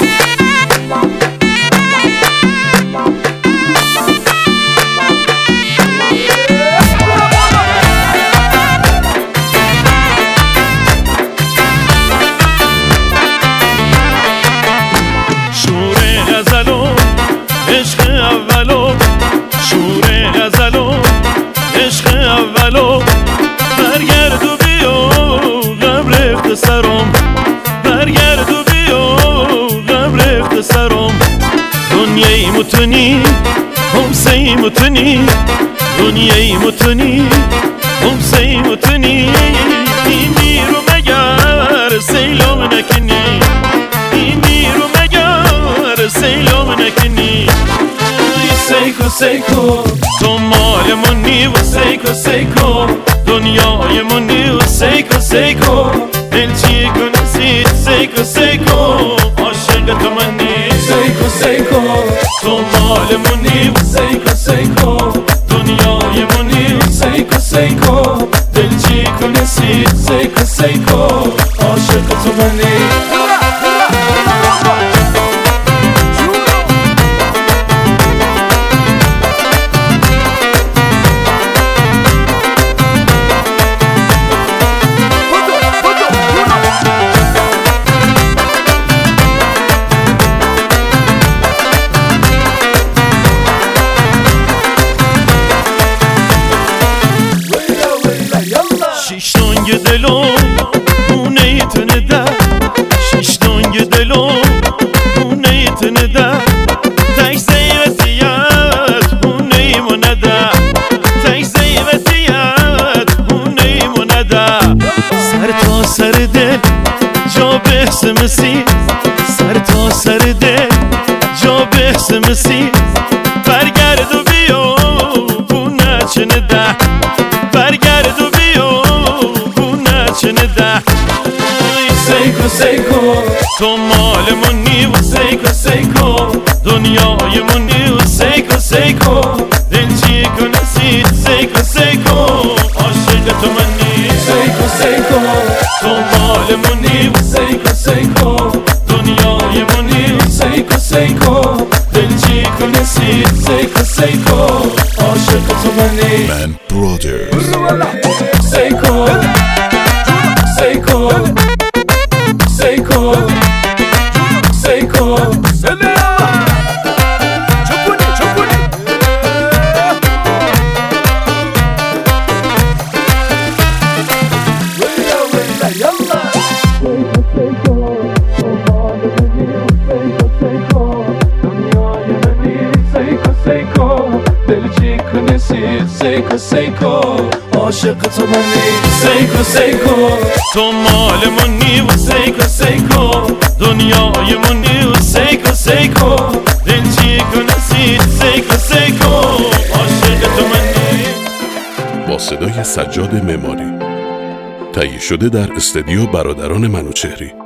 عشق اولو شور غزلو عشق اولو برگرد و بیا قبر اختصارم برگرد و بیا قبر اختصارم دنیای متونی همسای متونی دنیای متونی همسای متونی اینی رو مگر سیلام نکنی اینی رو مگر سیلام نکنی سیکو سیکو تو مال منی و سیکو سیکو دنیای منی و سیکو سیکو دلچی کنسی سیکو سیکو عاشق تو منی سیکو سیکو تو مال منی و سیکو سیکو دنیای منی و سیکو سیکو دلچی کنسی سیکو سیکو عاشق تو منی شیش دنگ دلو اونه تنه ده شیش دنگ دلو اونه تنه ده تک زیوتیت اونه منه ده تک زیوتیت اونه منه ده سر تا سر دل جا بحث مسی سر تا سر دل جا بحث مسی برگرد و بیا بونه چنه ده برگرد و شنیده سیکو سیکو تو مال منی و سیکو سیکو دنیای منی و سیکو سیکو دلچی کنسی سیکو سیکو عاشق تو منی سیکو سیکو تو مال منی و سیکو سیکو دنیای منی و سیکو سیکو دلچی کنسی سیکو سیکو عاشق تو منی من برادرز سیکو Seiko, Seiko, Seiko, Chupuni, chupuni. Willa, willa, yalla. Seiko, Seiko, dünyayı beni Seiko, Seiko, deli çıkınesi Seiko, Seiko, aşık tamani Seiko, Seiko. تو مال منی و سیکو سیکو دنیای منی و سیکو سیکو دلچی کنسی سیکو سیکو عاشق تو منی با صدای سجاد معماری تهیه شده در استودیو برادران منوچهری